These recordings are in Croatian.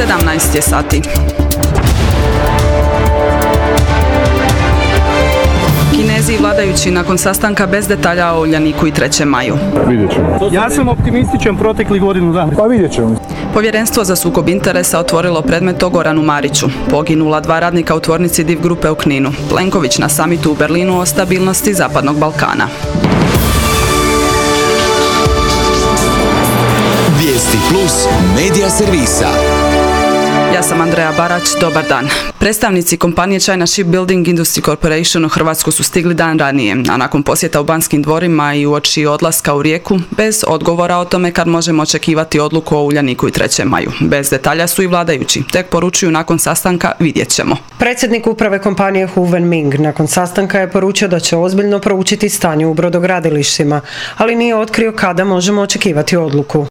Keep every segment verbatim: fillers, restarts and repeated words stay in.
sedamnaest je sati. Kinezi i vladajući nakon sastanka bez detalja o Uljaniku i trećem maju. Vidjet ćemo. Ja sam optimističan protekli godinu dana. Pa vidjet ćemo. Povjerenstvo za sukob interesa otvorilo predmet o Goranu Mariću. Poginula dva radnika u tvornici Div grupe u Kninu. Plenković na samitu u Berlinu o stabilnosti Zapadnog Balkana. Vijesti plus medija servisa. Ja sam Andreja Barać, dobar dan. Predstavnici kompanije China Shipbuilding Industry Corporation u Hrvatsku su stigli dan ranije, a nakon posjeta u Banskim dvorima i uoči odlaska u Rijeku, bez odgovora o tome kad možemo očekivati odluku o Uljaniku i trećem maju. Bez detalja su i vladajući, tek poručuju nakon sastanka vidjet ćemo. Predsjednik uprave kompanije Hu Wenming nakon sastanka je poručio da će ozbiljno proučiti stanje u brodogradilištima, ali nije otkrio kada možemo očekivati odluku.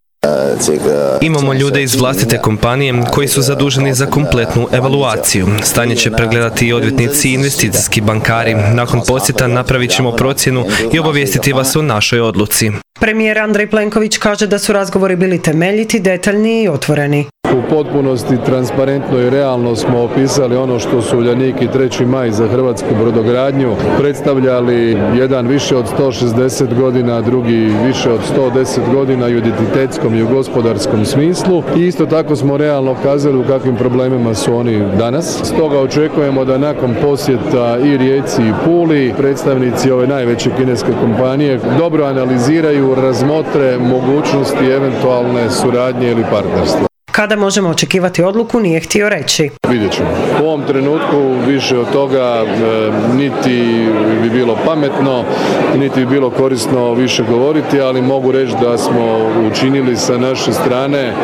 Imamo ljude iz vlastite kompanije koji su zaduženi za kompletnu evaluaciju. Stanje će pregledati i odvjetnici i investicijski bankari. Nakon posjeta napravit ćemo procjenu i obavijestiti vas o našoj odluci. Premijer Andrej Plenković kaže da su razgovori bili temeljiti, detaljni i otvoreni. U potpunosti transparentno i realno smo opisali ono što su Uljanik i treći maj za hrvatsku brodogradnju predstavljali, jedan više od sto šezdeset godina, drugi više od sto deset godina i u identitetskom i u gospodarskom smislu. I isto tako smo realno kazali u kakvim problemima su oni danas. Stoga očekujemo da nakon posjeta i Rijeci i Puli predstavnici ove najveće kineske kompanije dobro analiziraju, razmotre mogućnosti eventualne suradnje ili partnerstva. Kada možemo očekivati odluku nije htio reći. Vidjet ćemo. U ovom trenutku više od toga e, niti bi bilo pametno, niti bi bilo korisno više govoriti, ali mogu reći da smo učinili sa naše strane e,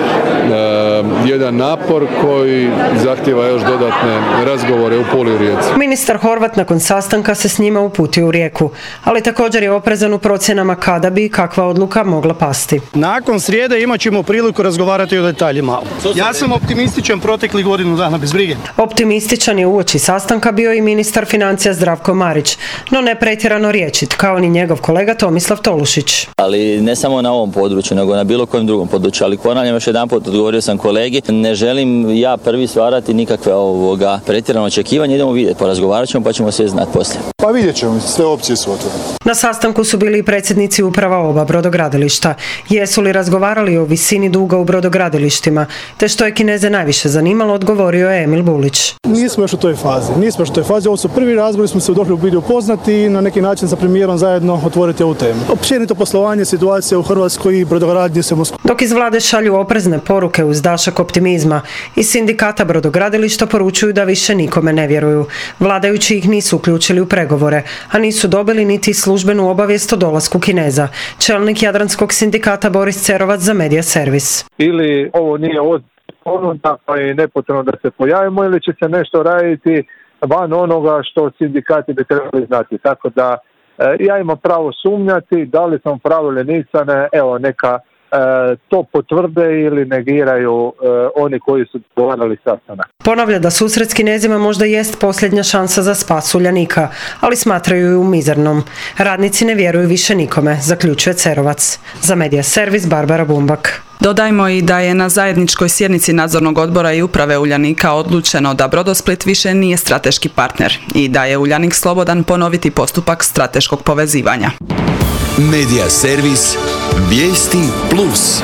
jedan napor koji zahtijeva još dodatne razgovore u Puli i Rijeci. Ministar Horvat nakon sastanka se s njima uputio u Rijeku, ali također je oprezan u procjenama kada bi kakva odluka mogla pasti. Nakon srijede imat ćemo priliku razgovarati o detaljima. Ja sam optimističan protekli godinu dana, bez brige. Optimističan je uoči sastanka bio i ministar financija Zdravko Marić, no ne pretjerano rječit, kao ni njegov kolega Tomislav Tolušić. Ali ne samo na ovom području, nego na bilo kojem drugom području. Ali ponavljam još jedan put, odgovorio sam kolegi, ne želim ja prvi stvarati nikakve ovoga pretjerano očekivanje, idemo vidjeti, porazgovarat ćemo pa ćemo sve znati poslije. Pa vidjet ćemo, sve opcije su otvorene. Na sastanku su bili i predsjednici uprava oba brodogradilišta. Jesu li razgovarali o visini duga u brodogradilištima, te što je Kineze najviše zanimalo, odgovorio je Emil Bulić. Nismo još u toj fazi, nismo još u toj fazi, ovo su prvi razgovori, smo se došli u biti upoznati i na neki način sa premijerom zajedno otvoriti ovu temu. Općenito poslovanje, situacija u Hrvatskoj i brodogradnji se Moskva. Dok iz vlade šalju oprezne poruke uz dašak optimizma, iz sindikata brodogradilišta poručuju da više nikome ne vjeruju. Vladajući ih nisu uključili u pregovore, a nisu dobili niti službenu obavijest o dolasku Kineza. Čelnik Jadranskog sindikata Boris Cerovac za Medija servis. Ili ovo nije ponuda pa je nepotrebno da se pojavimo, ili će se nešto raditi van onoga što sindikati bi trebali znati. Tako da e, ja imam pravo sumnjati, da li sam pravo ili nisam, evo neka e, to potvrde ili negiraju e, oni koji su dogovarali sastanak. Ponavlja da susret s Kinezima možda jest posljednja šansa za spas Uljanika, ali smatraju ju mizernom. Radnici ne vjeruju više nikome, zaključuje Cerovac. Za Medija servis Barbara Bumbak. Dodajmo i da je na zajedničkoj sjednici nadzornog odbora i uprave Uljanika odlučeno da Brodosplit više nije strateški partner i da je Uljanik slobodan ponoviti postupak strateškog povezivanja. Medija servis Vijesti plus.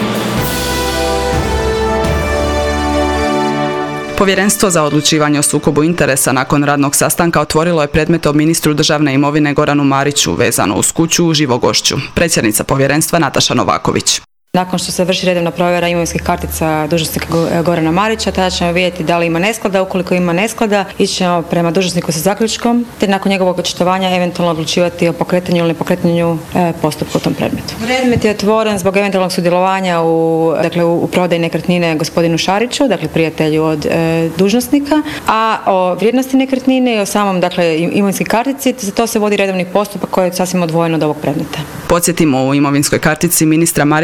Povjerenstvo za odlučivanje o sukobu interesa nakon radnog sastanka otvorilo je predmet o ministru državne imovine Goranu Mariću vezano uz kuću u Živogošću. Predsjednica povjerenstva Nataša Novaković. Nakon što se vrši redovna provjera imovinskih kartica dužnosnika Gorana Marića, tada ćemo vidjeti da li ima nesklada. Ukoliko ima nesklada, ići ćemo prema dužnosniku sa zaključkom, te nakon njegovog očitovanja eventualno odlučivati o pokretanju ili nepokretanju postupka u tom predmetu. Predmet je otvoren zbog eventualnog sudjelovanja u, dakle, u prodaji nekretnine gospodinu Šariću, dakle prijatelju od e, dužnosnika, a o vrijednosti nekretnine i o samom, dakle, imovinskoj kartici, za to se vodi redovni postupak koji je sasvim odvojen od ovog predmeta. Podsjetimo, u imovinskoj kartici ministra Marića navedeno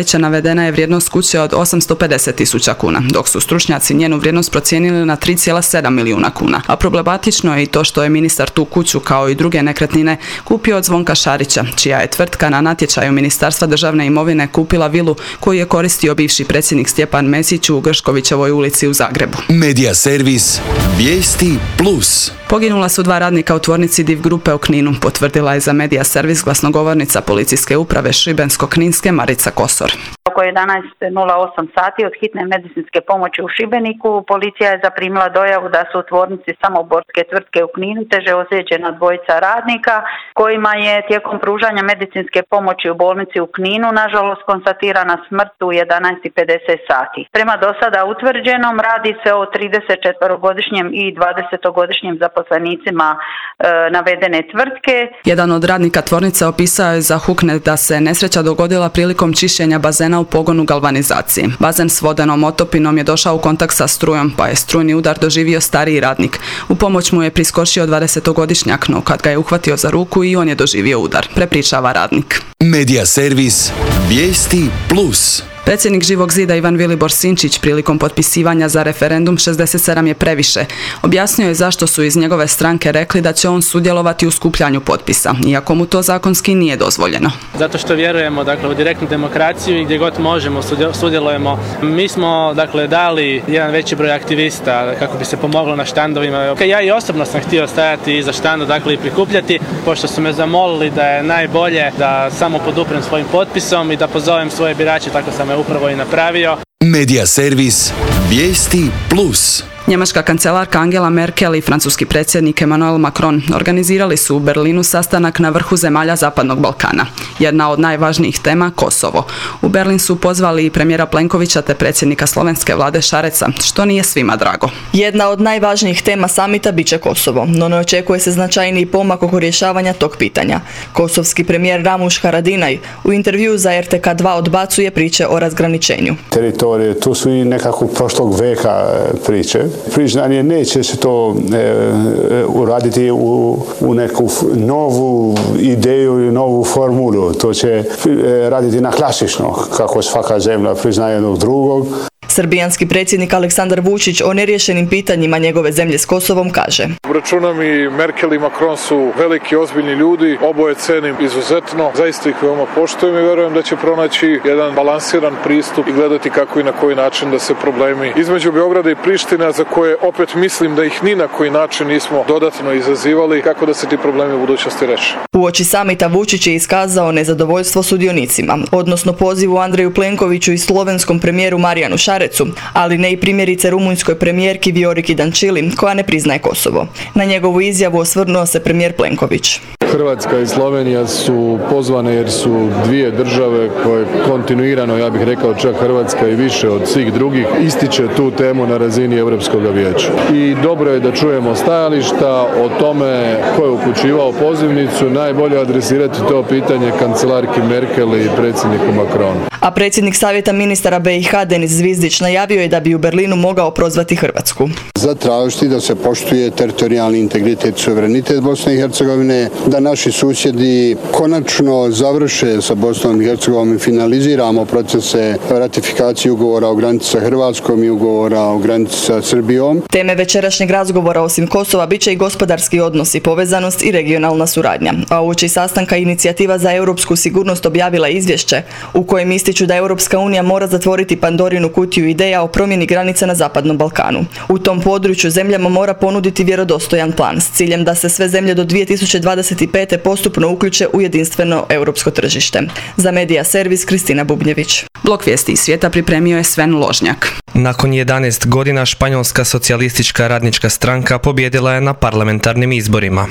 navedena je vrijednost kuće od osamsto pedeset tisuća kuna, dok su stručnjaci njenu vrijednost procijenili na tri zarez sedam milijuna kuna. A problematično je i to što je ministar tu kuću kao i druge nekretnine kupio od Zvonka Šarića, čija je tvrtka na natječaju Ministarstva državne imovine kupila vilu koju je koristio bivši predsjednik Stjepan Mesić u Grškovićevoj ulici u Zagrebu. Medija servis Vijesti plus. Poginula su dva radnika u tvornici Div grupe u Kninu, potvrdila je za Medija servis glasnogovornica policijske uprave Šibensko-kninske Marica Kosor. Oko jedanaest nula osam sati od hitne medicinske pomoći u Šibeniku policija je zaprimila dojavu da su u tvornici samoborske tvrtke u Kninu teže ozlijeđena dvojica radnika kojima je tijekom pružanja medicinske pomoći u bolnici u Kninu nažalost konstatirana smrt u jedanaest i pedeset sati. Prema dosada utvrđenom radi se o tridesetčetverogodišnjem i dvadesetogodišnjem zaposlenicima e, navedene tvrtke. Jedan od radnika tvornice opisao je za Hukne da se nesreća dogodila prilikom čišćenja bazena u pogonu galvanizacije. Bazen s vodenom otopinom je došao u kontakt sa strujom, pa je strujni udar doživio stariji radnik. U pomoć mu je priskočio dvadesetogodišnjak, no kad ga je uhvatio za ruku i on je doživio udar, prepričava radnik. Medija servis Vijesti plus. Predsjednik Živog zida Ivan Vilibor Sinčić prilikom potpisivanja za referendum šezdeset sedam je previše. Objasnio je zašto su iz njegove stranke rekli da će on sudjelovati u skupljanju potpisa, iako mu to zakonski nije dozvoljeno. Zato što vjerujemo dakle, u direktnu demokraciju i gdje god možemo sudjelujemo. Mi smo dakle, dali jedan veći broj aktivista kako bi se pomoglo na štandovima. Ja i osobno sam htio stajati iza štanda dakle, i prikupljati, pošto su me zamolili da je najbolje da samo poduprem svojim potpisom i da pozovem svoje birače, tako sam upravo i napravio. Medija servis Vijesti plus. Njemačka kancelarka Angela Merkel i francuski predsjednik Emmanuel Macron organizirali su u Berlinu sastanak na vrhu zemalja Zapadnog Balkana. Jedna od najvažnijih tema Kosovo. U Berlin su pozvali i premijera Plenkovića te predsjednika slovenske vlade Šareca, što nije svima drago. Jedna od najvažnijih tema samita biće Kosovo, no ne očekuje se značajniji pomak oko rješavanja tog pitanja. Kosovski premijer Ramuš Haradinaj u intervjuu za R T K dva odbacuje priče o razgraničenju. Teritorije, tu su i nekako prošlog veka priče. Priznanje neće se to e, uraditi u, u neku novu ideju ili novu formulu. To će e, raditi na klasično, kako svaka zemlja priznaje jednog drugog. Srbijanski predsjednik Aleksandar Vučić o neriješenim pitanjima njegove zemlje s Kosovom kaže: Računam i Merkel i Macron su veliki, ozbiljni ljudi, oboje cenim izuzetno, zaista ih veoma poštujem i vjerujem da će pronaći jedan balansiran pristup i gledati kako i na koji način da se problemi između Beograda i Priština, za koje opet mislim da ih ni na koji način nismo dodatno izazivali, kako da se ti problemi u budućnosti reše. Uoči samita Vučić je iskazao nezadovoljstvo sudionicima, odnosno pozivu Andreju Plenkoviću i slovenskom premijeru Marijanu Šarecu, ali ne i primjerice rumunjskoj premijerki Vioriki Dančili, koja ne priznaje Kosovo. Na njegovu izjavu osvrnuo se premijer Plenković. Hrvatska i Slovenija su pozvane jer su dvije države koje kontinuirano, ja bih rekao čak Hrvatska i više od svih drugih, ističe tu temu na razini Europskog vijeća. I dobro je da čujemo stajališta o tome ko je upućivao pozivnicu, najbolje adresirati to pitanje kancelarki Merkel i predsjedniku Macronu. A predsjednik Savjeta ministara B i H Denis Zvizdić najavio je da bi u Berlinu mogao prozvati Hrvatsku. Zatražiti da se poštuje teritorijalni integritet, suverenitet Bosne i Hercegovine, da naši susjedi konačno završe sa Bosnom i Hercegovinom i finaliziramo procese ratifikacije ugovora o granici sa Hrvatskom i ugovora o granici sa Srbijom. Teme večerašnjeg razgovora osim Kosova biće i gospodarski odnosi, povezanost i regionalna suradnja. A uoči sastanka Inicijativa za europsku sigurnost objavila izvješće u kojem ističu da Europska unija mora zatvoriti Pandorinu kutiju ideja o promjeni granica na Zapadnom Balkanu. U tom području zemljama mora ponuditi vjerodostojan plan s ciljem da se sve zemlje do dvije tisuće dvadeset pete postupno uključe u jedinstveno europsko tržište. Za Medija servis Kristina Bubnjević. Blok vijesti iz svijeta pripremio je Sven Ložnjak. Nakon jedanaest godina Španjolska socijalistička radnička stranka pobijedila je na parlamentarnim izborima.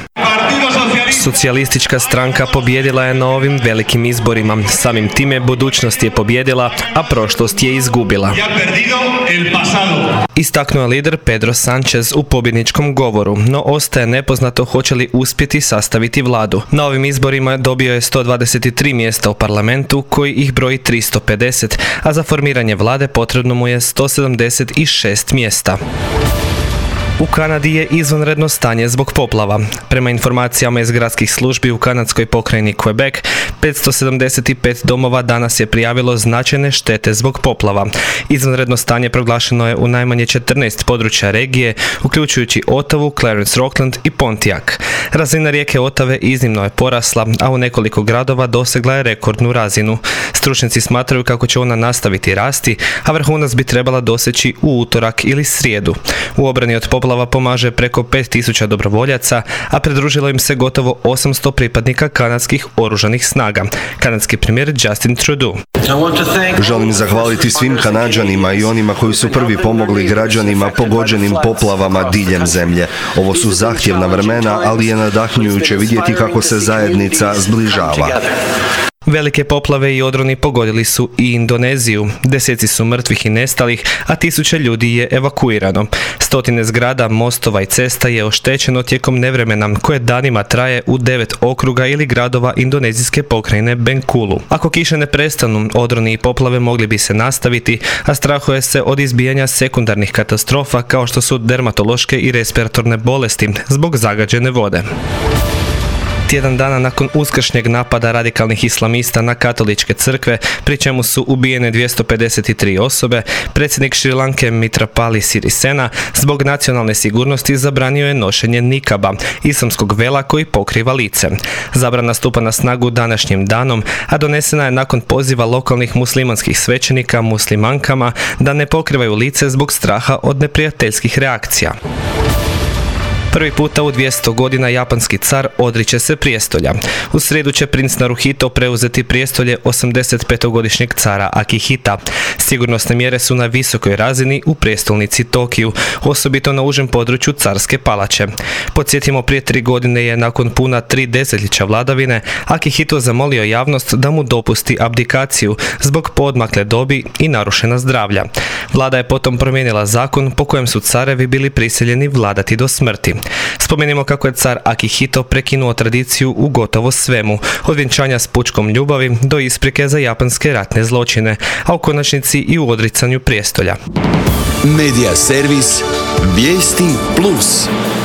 Socijalistička stranka pobijedila je na ovim velikim izborima. Samim time budućnost je pobijedila, a prošlost je izgubila. Istaknuo je lider Pedro Sánchez u pobjedničkom govoru, no ostaje nepoznato hoće li uspjeti sastaviti vladu. Na ovim izborima dobio je sto dvadeset tri mjesta u parlamentu, koji ih broji tristo pedeset, a za formiranje vlade potrebno mu je sto sedamdeset šest mjesta. U Kanadi je izvanredno stanje zbog poplava. Prema informacijama iz gradskih službi u kanadskoj pokrajini Quebec, petsto sedamdeset pet domova danas je prijavilo značajne štete zbog poplava. Izvanredno stanje proglašeno je u najmanje četrnaest područja regije, uključujući Ottawu, Clarence Rockland i Pontiac. Razina rijeke Otave iznimno je porasla, a u nekoliko gradova dosegla je rekordnu razinu. Stručnjaci smatraju kako će ona nastaviti rasti, a vrhunac bi trebala doseći u utorak ili srijedu. U obrani od poplava pomaže preko pet tisuća dobrovoljaca, a pridružilo im se gotovo osamsto pripadnika kanadskih oružanih snaga. Kanadski premijer Justin Trudeau. Želim zahvaliti svim Kanađanima i onima koji su prvi pomogli građanima pogođenim poplavama diljem zemlje. Ovo su zahtjevna vremena, ali je nadahnjujuće vidjeti kako se zajednica zbližava. Velike poplave i odroni pogodili su i Indoneziju. Deseci su mrtvih i nestalih, a tisuće ljudi je evakuirano. Stotine zgrada, mostova i cesta je oštećeno tijekom nevremena koje danima traje u devet okruga ili gradova indonezijske pokrajine Bengkulu. Ako kiše ne prestanu, odroni i poplave mogli bi se nastaviti, a strahuje se od izbijanja sekundarnih katastrofa kao što su dermatološke i respiratorne bolesti zbog zagađene vode. Tjedan dana nakon uskršnjeg napada radikalnih islamista na katoličke crkve, pri čemu su ubijene dvjesto pedeset tri osobe, predsjednik Šrilanke Mitrapali Sirisena zbog nacionalne sigurnosti zabranio je nošenje nikaba, islamskog vela koji pokriva lice. Zabrana stupa na snagu današnjim danom, a donesena je nakon poziva lokalnih muslimanskih svećenika muslimankama da ne pokrivaju lice zbog straha od neprijateljskih reakcija. Prvi puta u dvjesto godina japanski car odriče se prijestolja. U srijedu će princ Naruhito preuzeti prijestolje osamdesetpetogodišnjeg cara Akihita. Sigurnosne mjere su na visokoj razini u prijestolnici Tokiju, osobito na užem području carske palače. Podsjetimo, prije tri godine je nakon puna tri desetljeća vladavine Akihito zamolio javnost da mu dopusti abdikaciju zbog poodmakle dobi i narušena zdravlja. Vlada je potom promijenila zakon po kojem su carevi bili prisiljeni vladati do smrti. Spomenimo kako je car Akihito prekinuo tradiciju u gotovo svemu, od vjenčanja s pučkom ljubavi do isprike za japanske ratne zločine, a u konačnici i u odricanju prijestolja. Medija servis Vijesti Plus.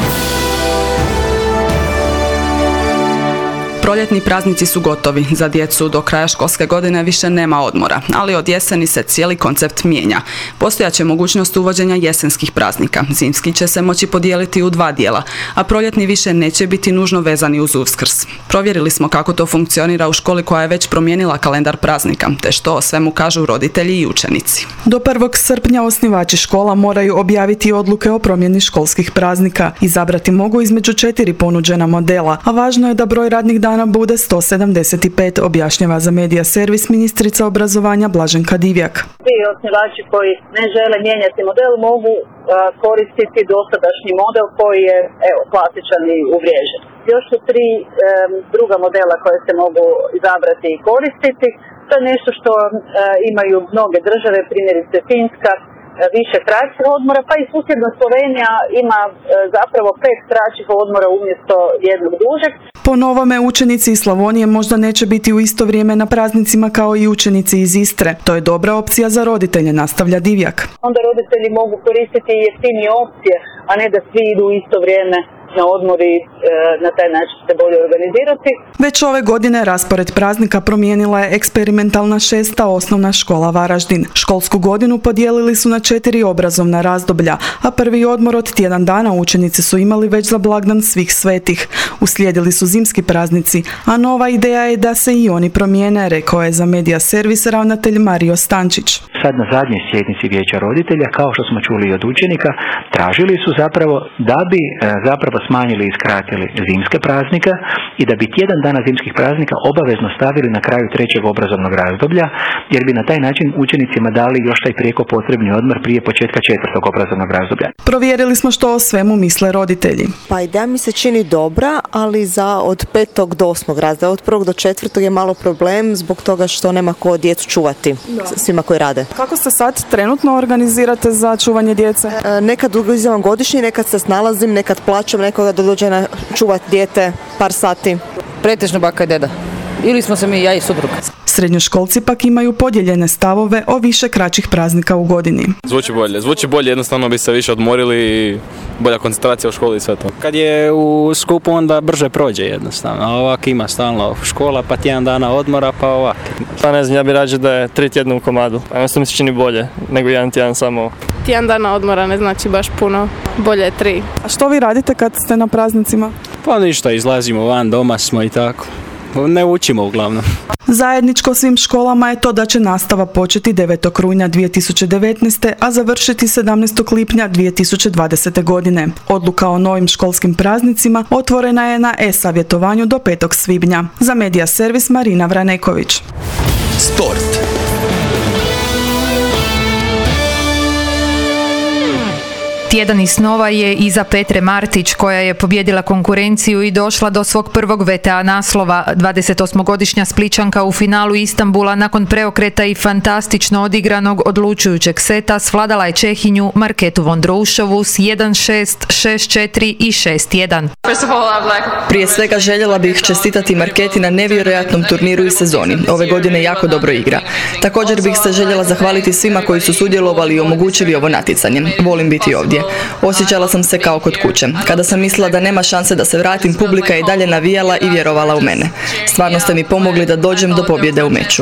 Proljetni praznici su gotovi. Za djecu do kraja školske godine više nema odmora, ali od jeseni se cijeli koncept mijenja. Postojaće mogućnost uvođenja jesenskih praznika. Zimski će se moći podijeliti u dva dijela, a proljetni više neće biti nužno vezani uz Uskrs. Provjerili smo kako to funkcionira u školi koja je već promijenila kalendar praznika, te što o svemu kažu roditelji i učenici. Do prvog srpnja osnivači škola moraju objaviti odluke o promjeni školskih praznika. Izabrati mogu između četiri ponuđena modela, a važno je da broj radnih dana bude sto sedamdeset pet, objašnjava za Medija servis ministrica obrazovanja Blaženka Divjak. Svi osnivači koji ne žele mijenjati model mogu uh, koristiti dosadašnji model koji je evo, klasičan i uvriježen. Još su tri um, druga modela koje se mogu izabrati i koristiti. To je nešto što uh, imaju mnoge države, primjerice Finska, više kraćih odmora, pa i susjedna Slovenija ima e, zapravo pet kraćih odmora umjesto jednog dužeg. Po novome, učenici iz Slavonije možda neće biti u isto vrijeme na praznicima kao i učenici iz Istre. To je dobra opcija za roditelje, nastavlja Divjak. Onda roditelji mogu koristiti jeftinije opcije, a ne da svi idu u isto vrijeme na odmori, e, na taj način se bolje organizirati. Već ove godine raspored praznika promijenila je eksperimentalna šesta osnovna škola Varaždin. Školsku godinu podijelili su na četiri obrazovna razdoblja, a prvi odmor od tjedan dana učenici su imali već za blagdan Svih svetih. Uslijedili su zimski praznici, a nova ideja je da se i oni promijene, rekao je za Medija servis ravnatelj Mario Stančić. Sad na zadnjoj sjednici vijeća roditelja, kao što smo čuli od učenika, tražili su zapravo da bi zapravo smanjili i skratili zimske praznike i da bi tjedan dana zimskih praznika obavezno stavili na kraju trećeg obrazovnog razdoblja, jer bi na taj način učenicima dali još taj prijeko potrebni odmor prije početka četvrtog obrazovnog razdoblja. Provjerili smo što o svemu misle roditelji. Pa ideja mi se čini dobra, ali za od petog do osmog razreda. Od prvog do četvrtog je malo problem zbog toga što nema ko djecu čuvati, da. Svima koji rade. Kako se sad trenutno organizirate za čuvanje djece? E, nekad uzimam godišnji, nekad se snalazim, nekad plaćam nekoga da dođe na čuvati dijete par sati. Pretežno baka i deda. Ili smo se mi, ja i suprug. Srednjoškolci pak imaju podijeljene stavove o više kraćih praznika u godini. Zvuči bolje, zvuči bolje, jednostavno bi se više odmorili i bolja koncentracija u školi i sve to. Kad je u skupu onda brže prođe jednostavno, a ovak ima stalno škola pa tjedan dana odmora pa ovak. Pa ne znam, ja bih rađe da je tri tjedna u komadu, a jednostavno mi se čini bolje nego jedan tjedan samo. Tjedan dana odmora ne znači baš puno, bolje je tri. A što vi radite kad ste na praznicima? Pa ništa, izlazimo van, doma smo i tako. Ne učimo uglavnom. Zajedničko svim školama je to da će nastava početi devetog rujna dvije tisuće devetnaeste. a završiti sedamnaestog lipnja dvije tisuće dvadesete. godine. Odluka o novim školskim praznicima otvorena je na e-savjetovanju do petog svibnja. Za Medija servis Marina Vraneković. Sport. Tjedan iz snova je iza Petre Martić, koja je pobijedila konkurenciju i došla do svog prvog V T A naslova. dvadesetosmogodišnja Splićanka u finalu Istanbula nakon preokreta i fantastično odigranog odlučujućeg seta svladala je Čehinju Marketu Vondroušovu s jedan šest, šest četiri i šest jedan. Prije svega željela bih čestitati Marketi na nevjerojatnom turniru i sezoni. Ove godine jako dobro igra. Također bih se željela zahvaliti svima koji su sudjelovali i omogućili ovo natjecanje. Volim biti ovdje. Osjećala sam se kao kod kuće. Kada sam mislila da nema šanse da se vratim, publika je i dalje navijala i vjerovala u mene. Stvarno ste mi pomogli da dođem do pobjede u meču.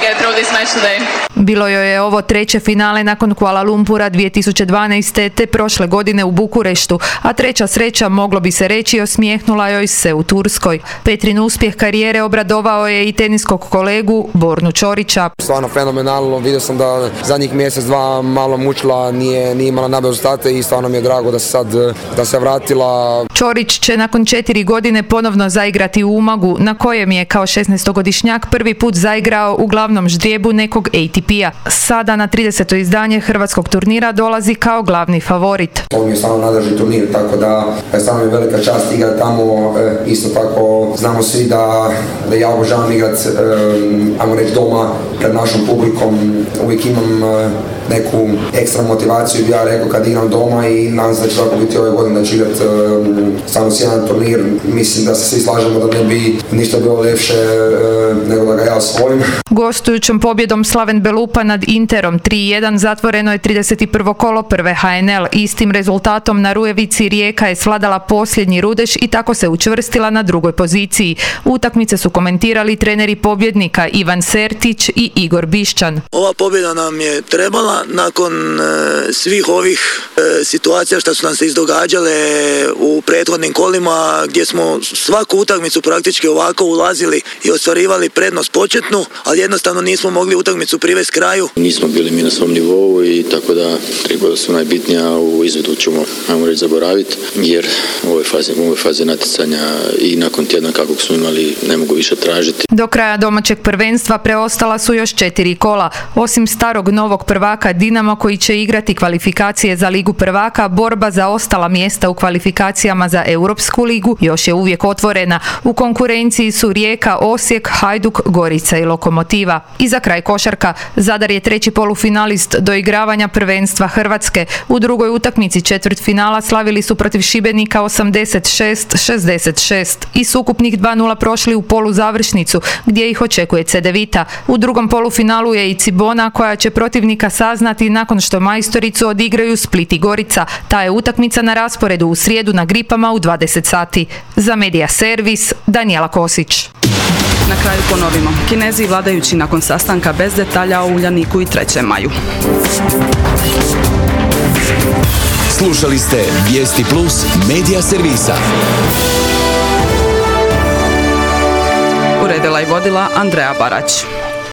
Bilo joj je ovo treće finale nakon Kuala Lumpura dvije tisuće dvanaeste. te prošle godine u Bukureštu, a treća sreća, moglo bi se reći, osmijehnula joj se u Turskoj. Petrin uspjeh karijere obradovao je i teniskog kolegu Bornu Čorića. Stvarno fenomenalno, vidio sam da zadnjih mjesec, dva malo mučila, nije, nije imala nabe rezultate i stvarno mi je drago da se sad da se vratila. Čorić će nakon četiri godine ponovno zaigrati u Umagu, na kojem je kao šesnaestogodišnjak prvi put zaigrao u glavnom ždrijebu nekog A T P-a. Sada na trideseto izdanje hrvatskog turnira dolazi kao glavni favorit. Ovo mi je stvarno nadležni turnir, tako da je stvarno mi velika čast igrati tamo. E, isto tako znamo svi da, da ja obožavam igrati, e, ajmo reći, doma pred našom publikom. Uvijek imam e, neku ekstra motivaciju, bi ja rekao, kad igram doma i nadam se da će tako biti ove godine, da će igrati e, samo sjajan turnir. Mislim da se svi slažemo da ne bi ništa bilo ljepše e, nego da ga ja osvojim. Gostujućom pobjedom Slaven Belupa nad Interom tri jedan zatvoreno je trideset prvo kolo prve H N L. Istim rezultatom na Rujevici Rijeka je svladala posljednji Rudeš i tako se učvrstila na drugoj poziciji. Utakmice su komentirali treneri pobjednika Ivan Sertić i Igor Bišćan. Ova pobjeda nam je trebala nakon e, svih ovih e, situacija što su nam se izdogađale u prethodnim kolima, gdje smo svaku utakmicu praktički ovako ulazili i ostvarivali prednost početnu, ali jednostavno nismo mogli utakmicu privesti kraju. Nismo bili mi na svom nivou i tako da tri gola su najbitnija, u izvedu ćemo, ajmo reći, zaboraviti, jer u ovoj fazi, u ovoj fazi natjecanja i nakon tjedna kakvog smo imali ne mogu više tražiti. Do kraja domaćeg prvenstva preostala su još četiri kola. Osim starog novog prvaka Dinamo, koji će igrati kvalifikacije za Ligu prvaka, borba za ostala mjesta u kvalifikacijama za Europsku ligu još je uvijek otvorena. U konkurenciji su Rijeka, Osijek, Hajduk, Gorica i Lokomotiva. I za kraj košarka, Zadar je treći polufinalist doigravanja prvenstva Hrvatske. U drugoj utakmici četvrtfinala slavili su protiv Šibenika osamdeset šest šezdeset šest i s ukupnih dva nula prošli u poluzavršnicu, gdje ih očekuje Cedevita. U drugom polufinalu je i Cibona, koja će protivnika saznati nakon što majstoricu odigraju Split i Gorica. Ta je utakmica na rasporedu u srijedu na Gripama u dvadeset sati. Za Medija servis, Danijela Kosić. Na kraju ponovimo. Kinezi vladajući nakon sastanka bez detalja o Uljaniku i trećem maju. Slušali ste Vijesti Plus Medija servisa. Uredila i vodila Andreja Barać.